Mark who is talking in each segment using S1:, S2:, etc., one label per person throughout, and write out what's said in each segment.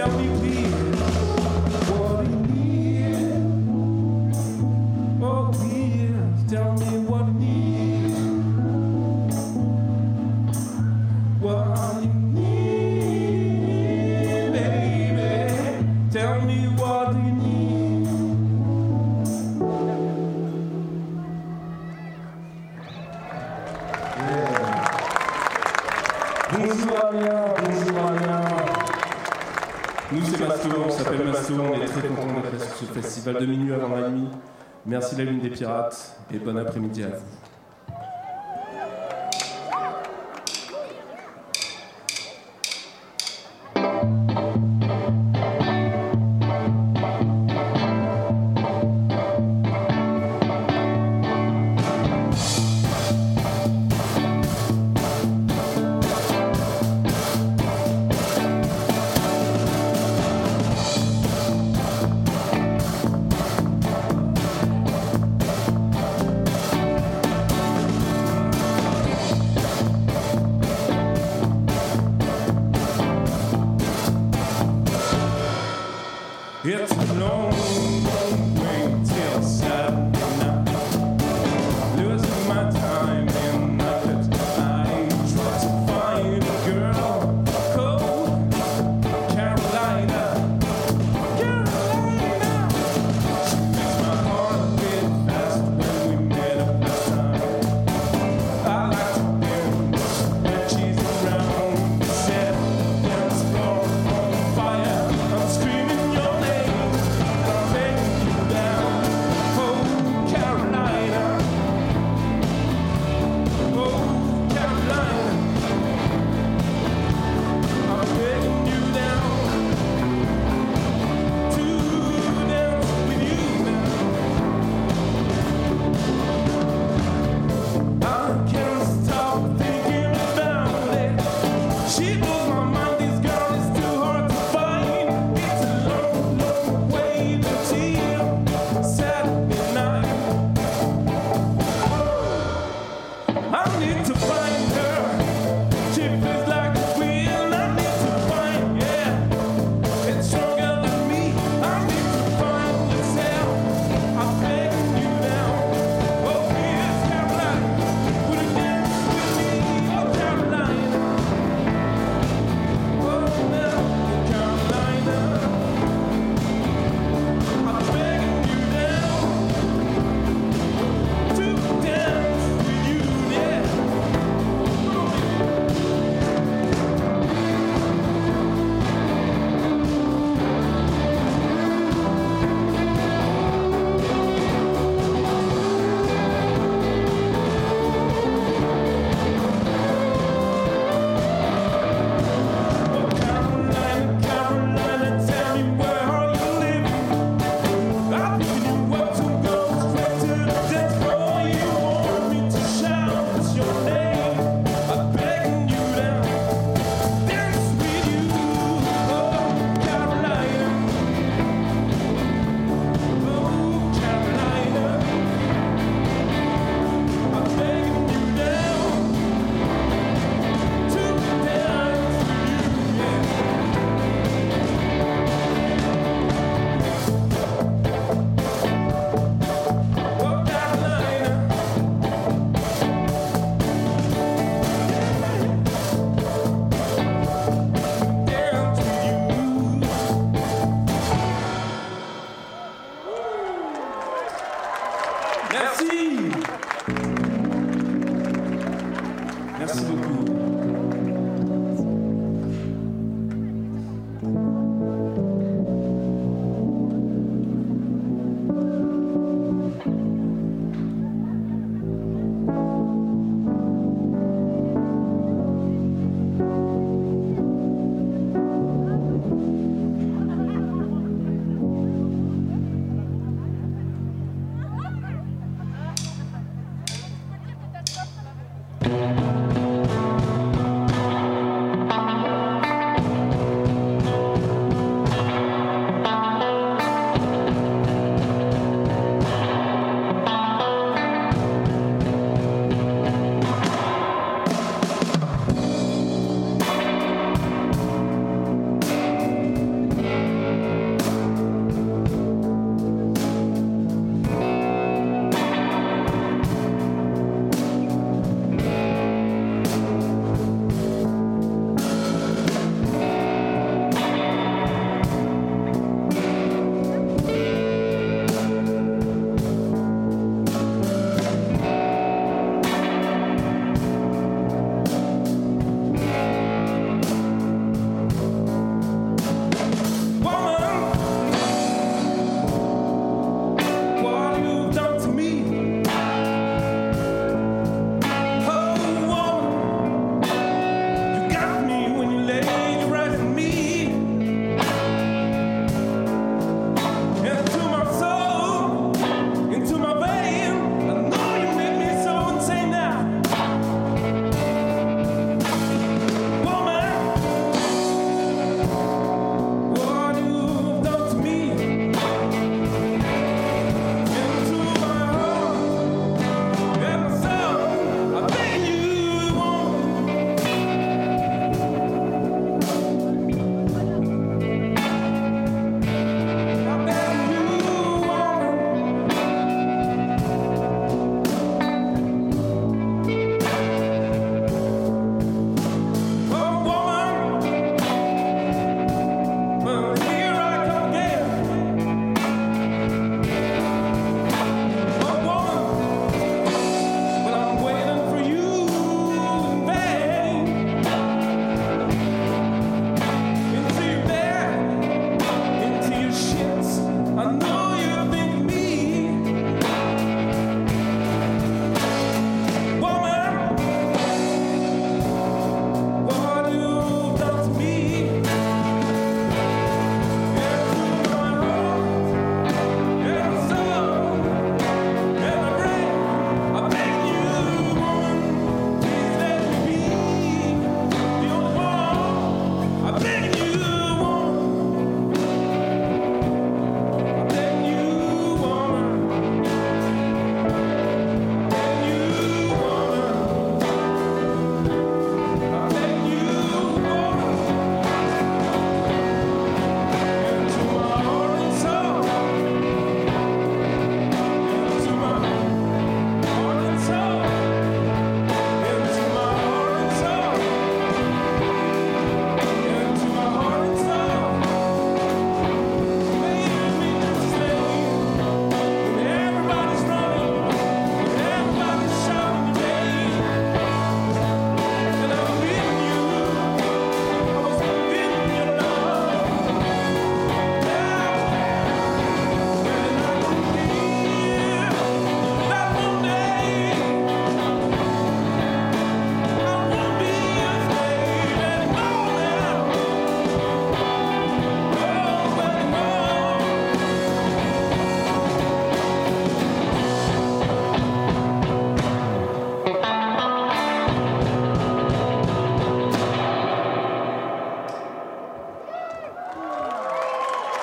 S1: Tell me, please, what do you need? Oh, please, tell me what you need. What you need, baby. Tell me what you need. Bonjour Amiens, bonjour Amiens. Nous c'est Masto, on s'appelle Masto, on est très contents d'être sur ce festival de minuit à 1h30. Merci la Lune des Pirates et bon après-midi à vous. It's a long, long way till Saturday night. Losing my time in night. I try to find a girl called Carolina. Carolina. She makes my heart beat fast when we met up last time. I like to dance when she's around. Set dance floor on fire. I'm screaming your name.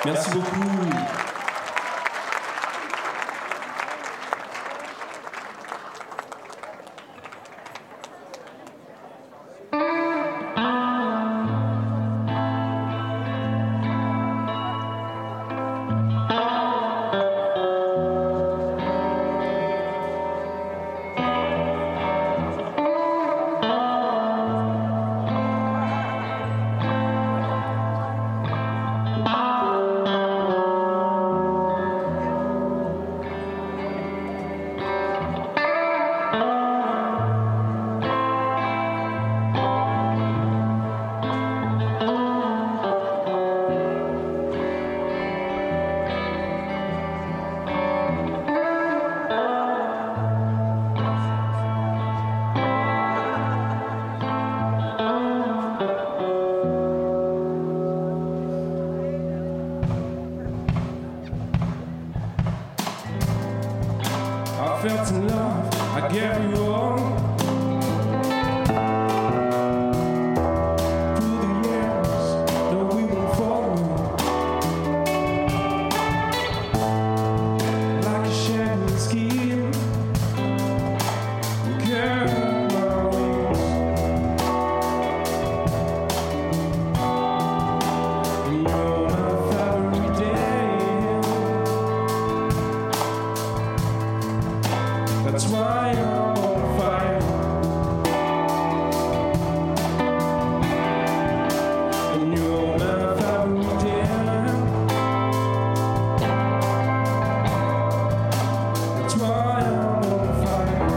S1: Merci beaucoup. I felt in love, I gave you all. Through the years, though we were falling like a shining skin, curved my wings. And you're my favorite day. That's why I'm on fire. And you're my favorite day. That's why I'm on fire.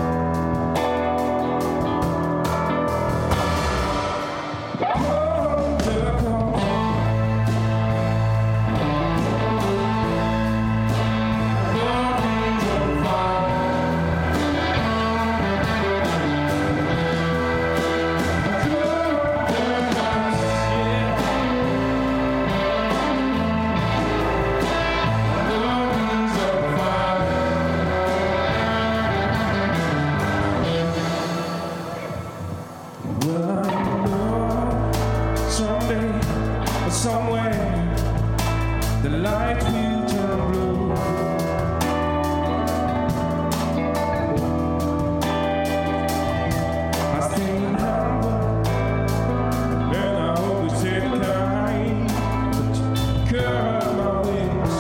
S1: Well, I know someday or somewhere the light will turn blue. I stay humble and I always take kind, but curl my wings.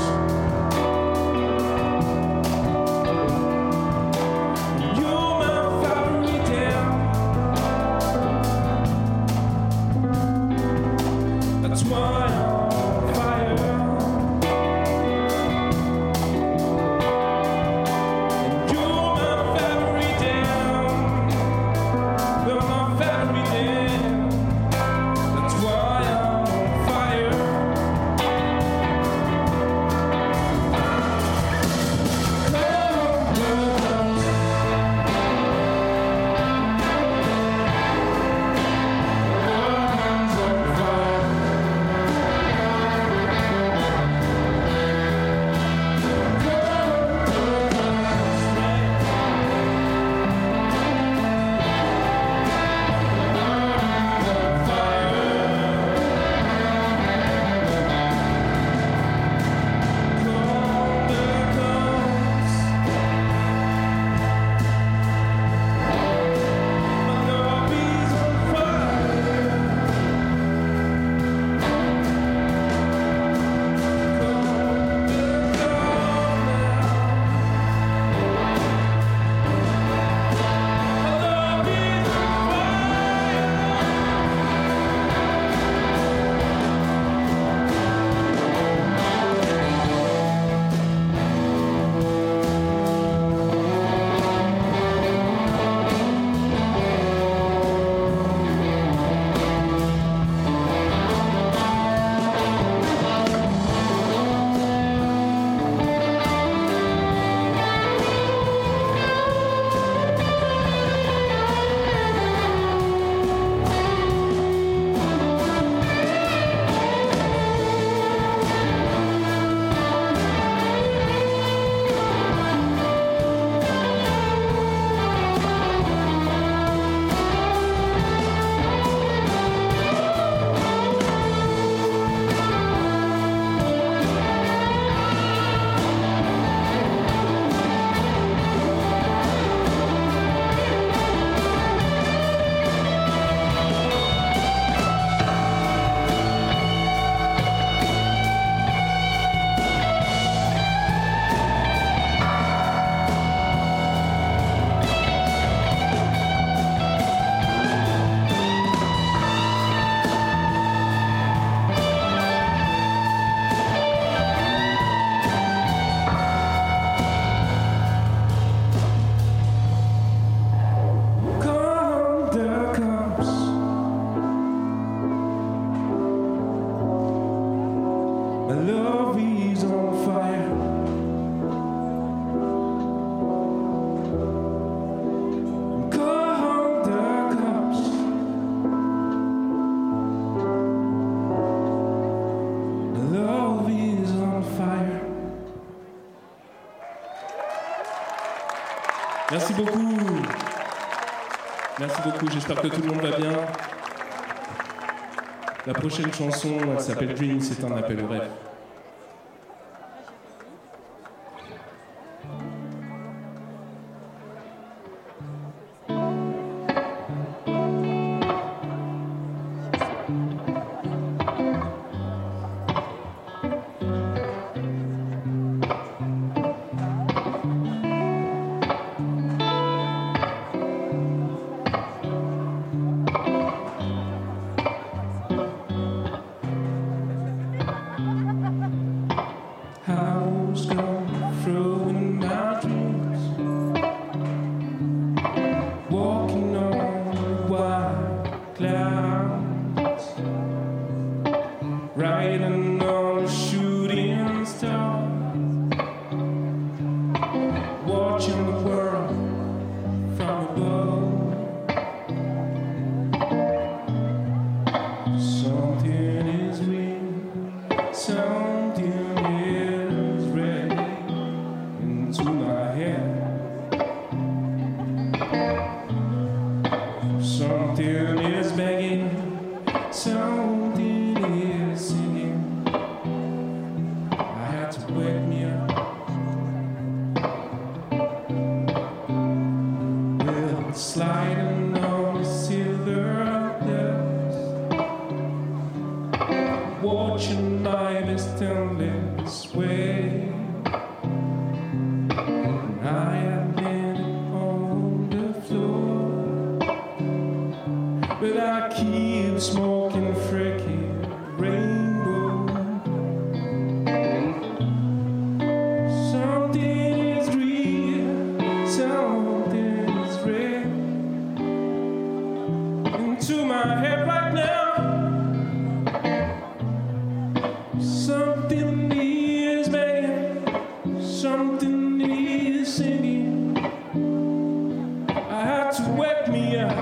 S1: You're my favorite day. That's why I'm on fire. My love is on fire. Call the cops. My love is on fire. Merci beaucoup. Merci beaucoup, j'espère que tout le monde va bien. La prochaine chanson, elle s'appelle Dream, c'est un appel au rêve. Riding on a shooting star, watching the world from above. Something is real, something is ready into my head. Something is begging, something is singing. I had to wake me up. Well, sliding on the silver dust, watching my best endless way. And I have been on the floor, but I keep smoking freaky rainbow. Something is real, something is real into my head right now. Something is begging, something is singing. I had to wake me up.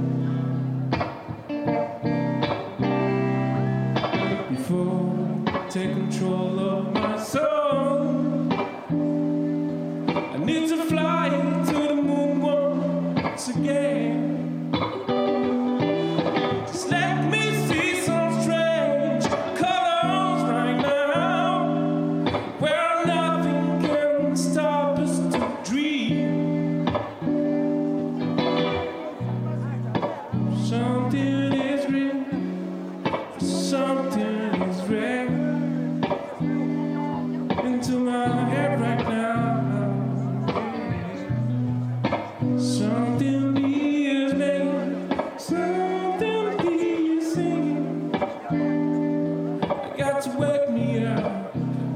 S1: Take control of my soul. I need to fly to the moon once again. Just let me see some strange colors right now, where nothing can stop us to dream. Something is real, something is real into my head right now. Something is making, something is singing. I got to wake me up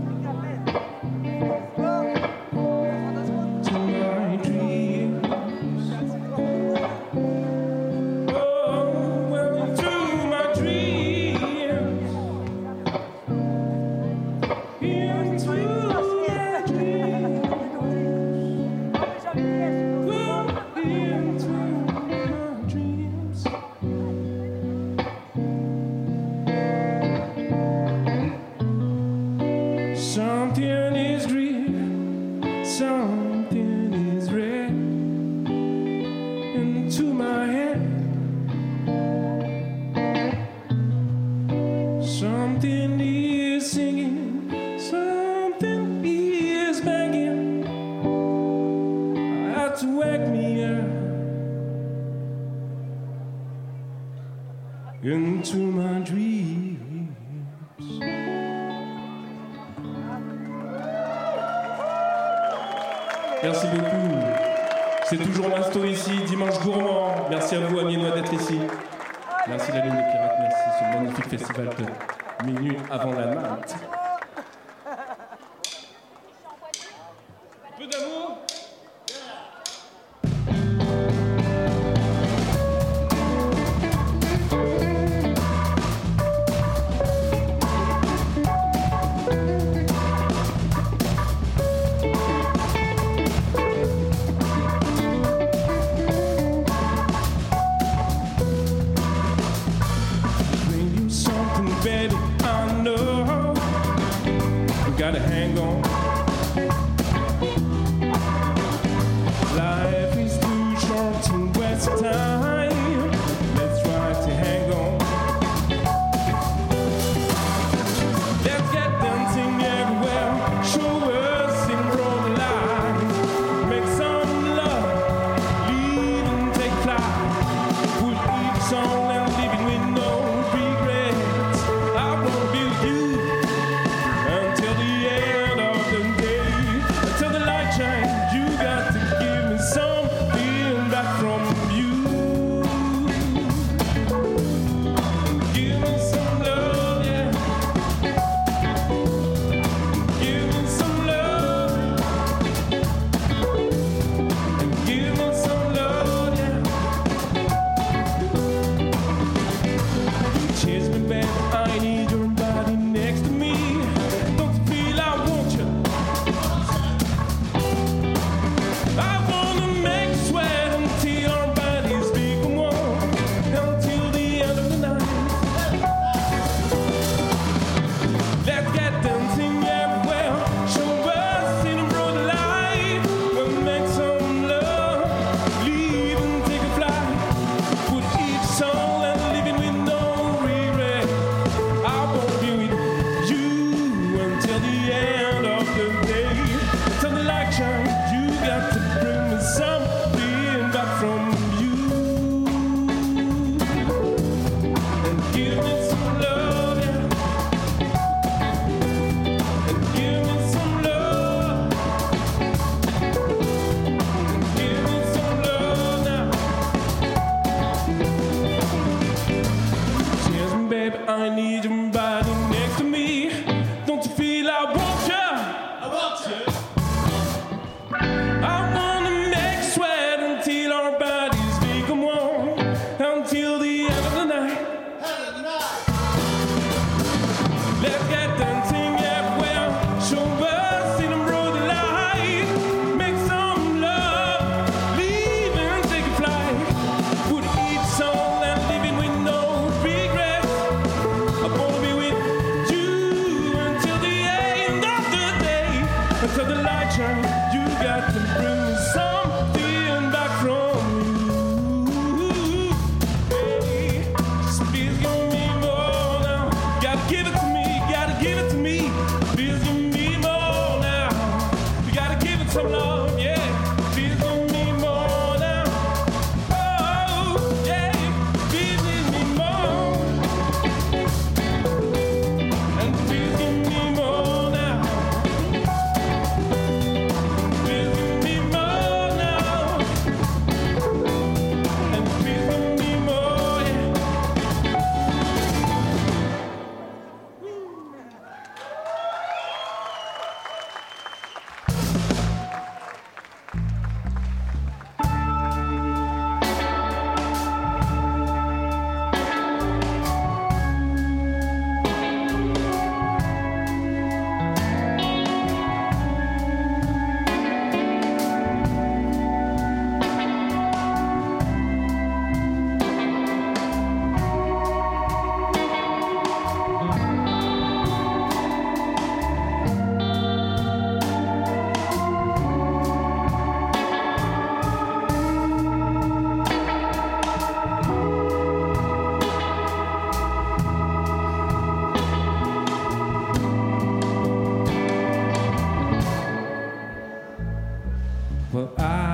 S1: to my dreams. Oh, well, into my dreams. Something is real, something is red into my head. Something is singing, something is banging. I had to wake me up into my dreams. Merci beaucoup. C'est toujours l'insto ici, dimanche gourmand. Merci à vous, Amiénois, d'être ici. Merci la Lune des Pirates, merci ce magnifique festival de minutes avant la night. Un peu d'amour. gotta hang on. Life is too short to waste time. Let's try to hang on. Let's get dancing everywhere. Show us in broad light. Make some love, leave and take flight. Put each song and live it with no regrets. I wanna be with you until the end of the day. Until the light shines, you got to give me something back from you. Give me some love, yeah. Give me some love. Give me some love, yeah. You chase me back, I need your body next to me. Don't you feel I want you? I wanna make you sweat until our bodies become one, until the end of the night. Let's get dancing everywhere. Show us in a broad light. We'll make some love, leave and take a flight. Put each soul and live it with no regret. I won't be with you until the end of the day. Until the light shines, you got to bring me something back from you. And give me some love, yeah. And give me some love. Give me some love now. Cheers, baby, I need your body next to me. Don't you feel I want you? I want you. I wanna make you sweat until our bodies become one, until the end of the night. Let's get dancing everywhere. Show us in a broad light. Make some love, leave and take a flight. Put each soul and live it with no regrets. I wanna be with you until the end of the day. Until the light shines, you got to bring me something back from you. Hey, just please give me more now. Gotta give it to me, gotta give it to me. Please give me more now. You gotta give it some love, yeah. Please give me more now. Oh, yeah. Please give me more. And please give me more now. Please give me more now. And please give me more, yeah. Well,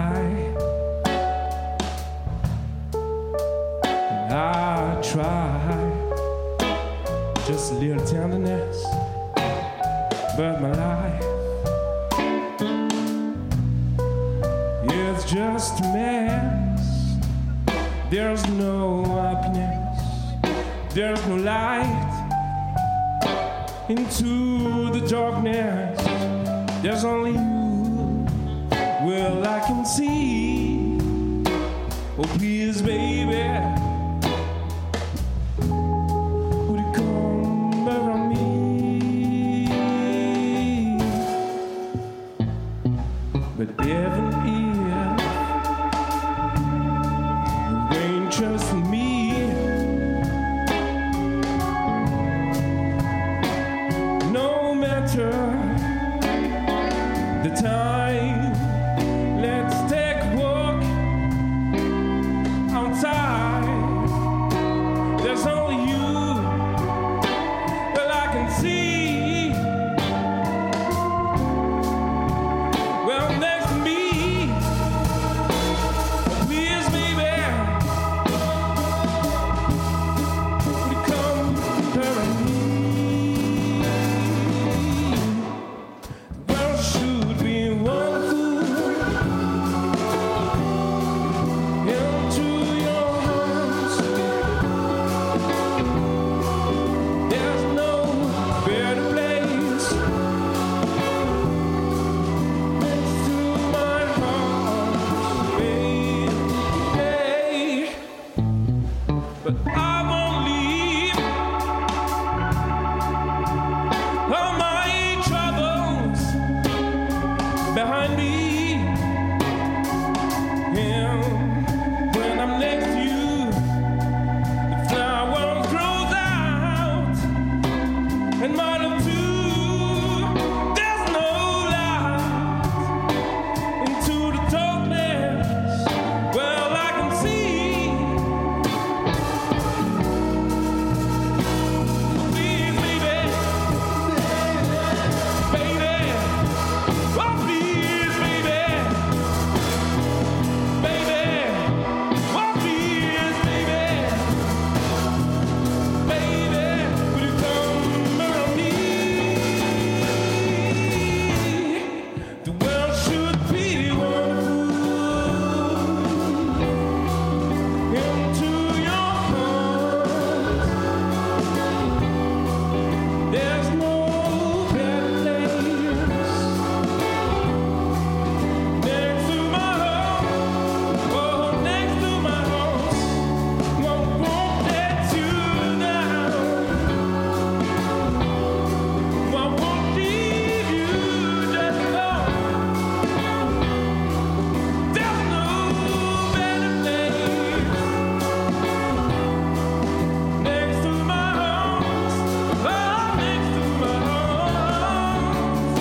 S1: I try just a little tenderness, but my life is just a mess. There's no happiness, there's no light into the darkness. There's only you, well, I can see. Oh, please, baby, would you come around me? But even if you ain't just me, no matter the time. Let's take a walk outside. There's only you that I can see. Well, next to me, please, baby, would you come around me? The world should be wonderful. Into your arms, there's no better place next to my heart, baby. But I won't leave all my troubles behind me. And when I'm next to you, the flower grows out, and mine too. There's no light into the darkness. Well, I can see. Please, baby, baby, oh please, baby, baby, oh please, baby, baby, will you come around me? The world should be wonderful. Into your heart, there's no better place next to my home. Oh, next to my house, won't let you down. I won't leave you just alone. There's no better place next to my house. Oh, next to my house.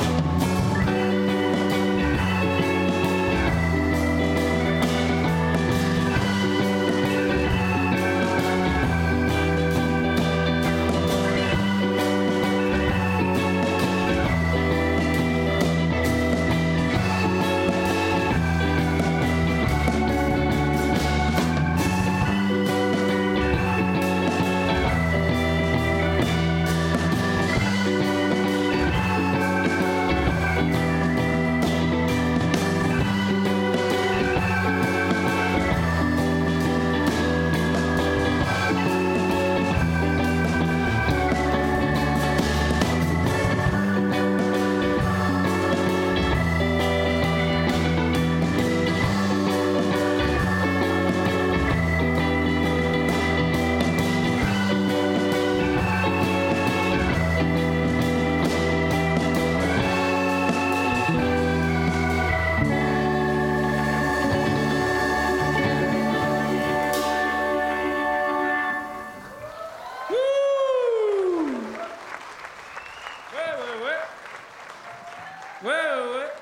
S1: Wait.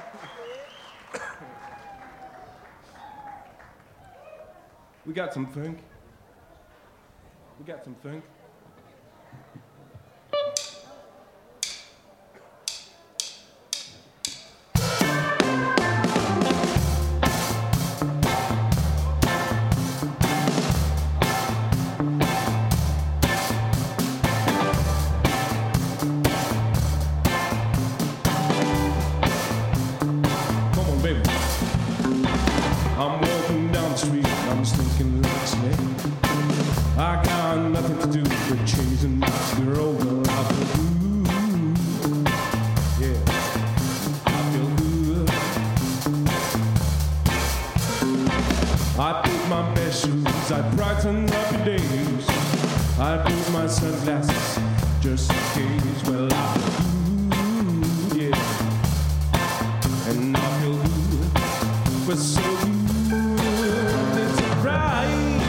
S1: We got some funk. Come on, baby. I'm walking down the street, I'm thinking like a snake. I got nothing to do but chasing this girl. Well, I feel good. Yeah, I feel good. I put my best shoes, I brighten up your days. I put my sunglasses just in case. Well, I feel good. Yeah, and I feel good. But so good. It's alright.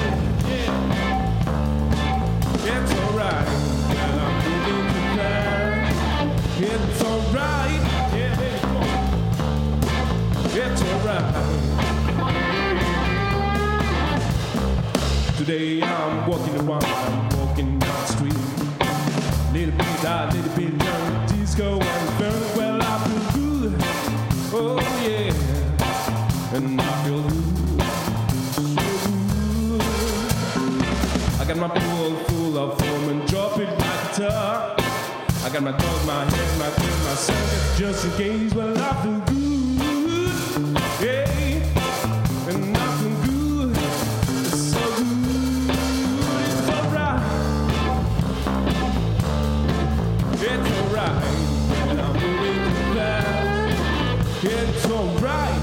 S1: Yeah, it's alright. Well, I'm moving tonight. It's alright. Yeah, baby, come on. alright. Today I'm walking around, I'm walking down the street. Little bit high, little bit young, disco and burn. Well, I feel good, oh yeah, and I feel good, so good. I got my pool full of foam and drop it like guitar. I got my dog, my head, my kid, my son, just in case. Well, I feel good, yeah, and I feel good, it's so good, it's alright, it's alright, and I'm moving too fast, it's alright,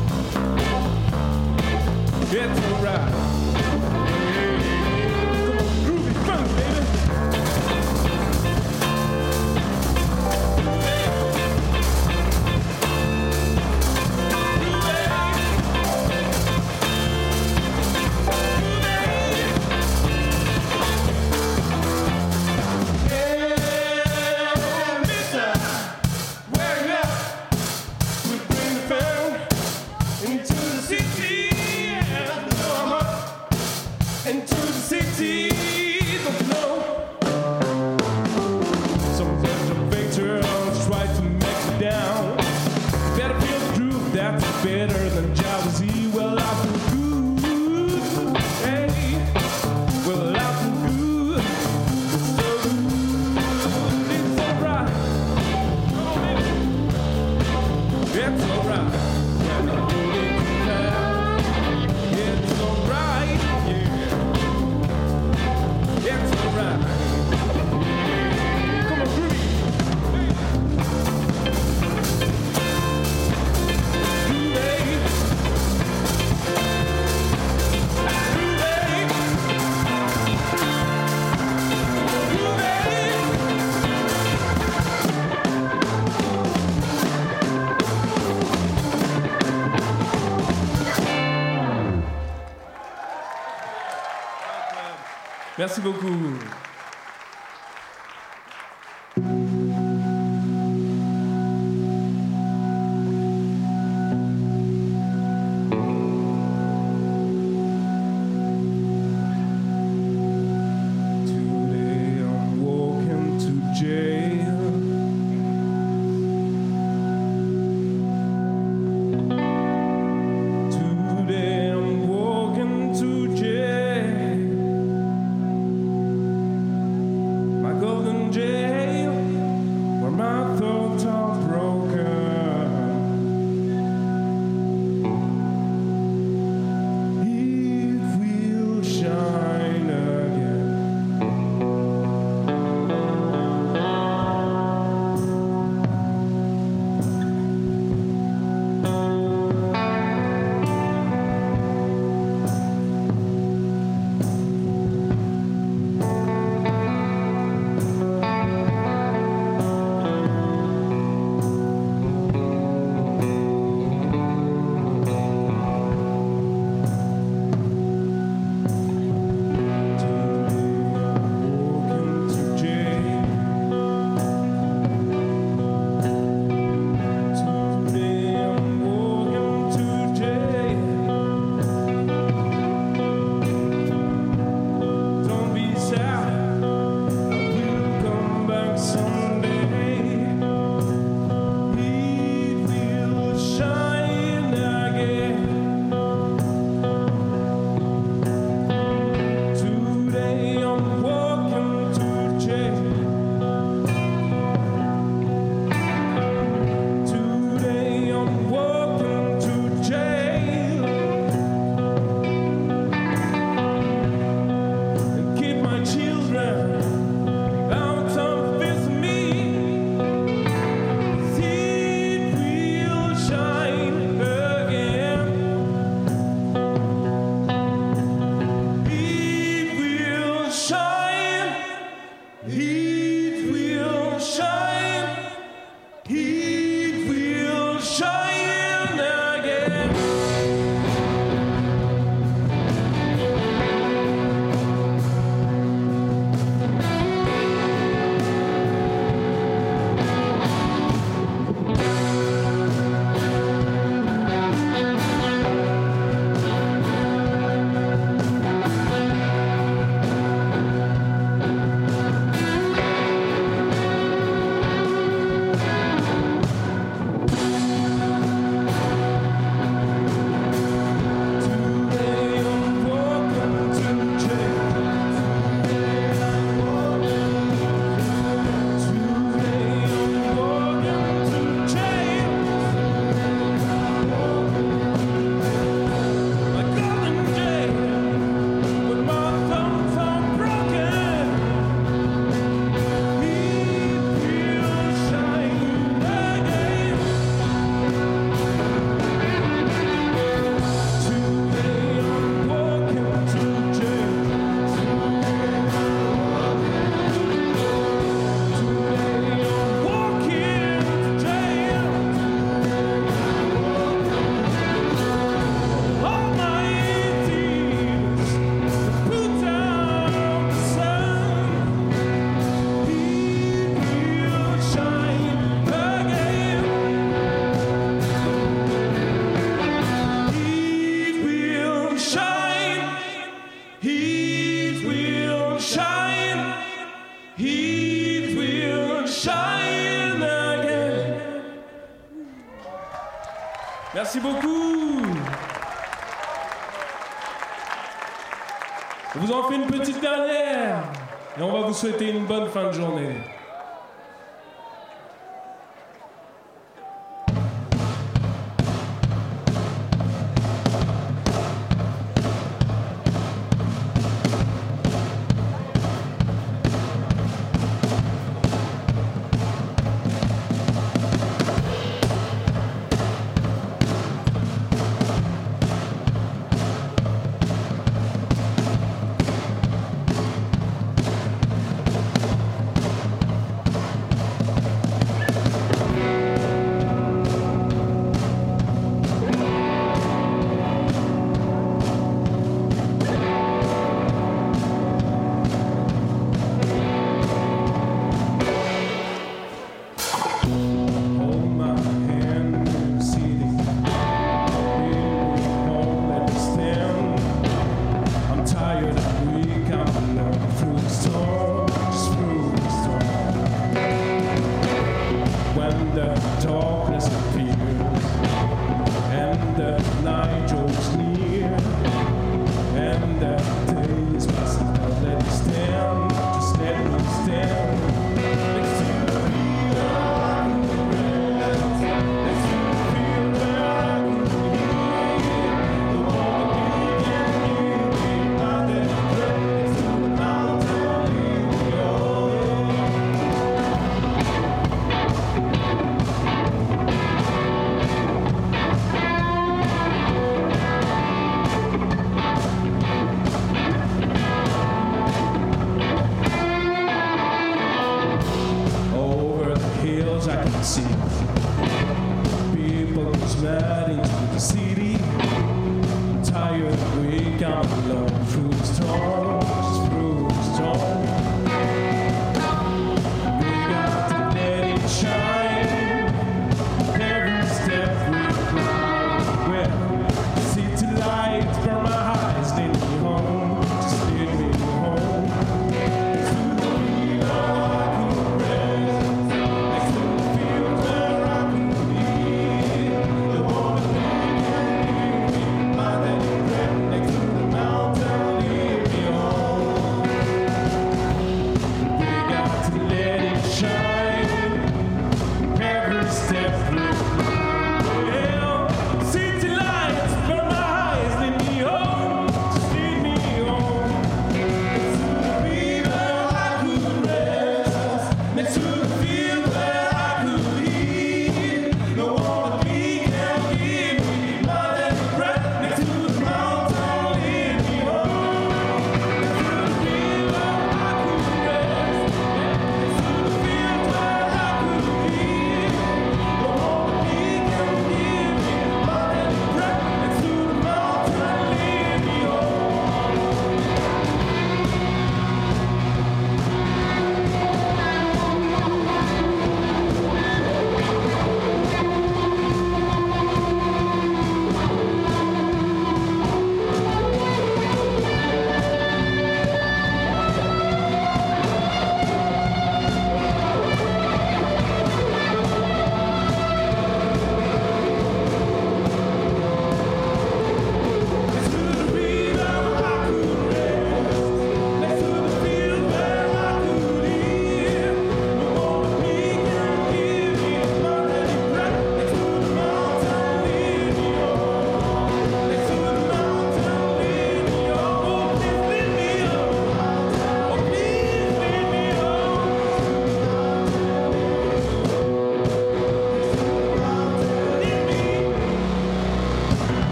S1: it's alright, come on, groovy funk, baby. Better than jealousy. Well, I feel good. Hey, well, I feel good. It's so good. It's alright. Come on, baby. It's alright. When I'm moving too fast. It's alright. Yeah. It's alright. Come on, groovy. Merci beaucoup. Merci beaucoup. On vous en fait une petite dernière. Et on va vous souhaiter une bonne fin de journée.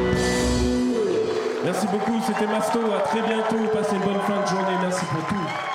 S1: Merci beaucoup, c'était Masto, à très bientôt, passez une bonne fin de journée, merci pour tout.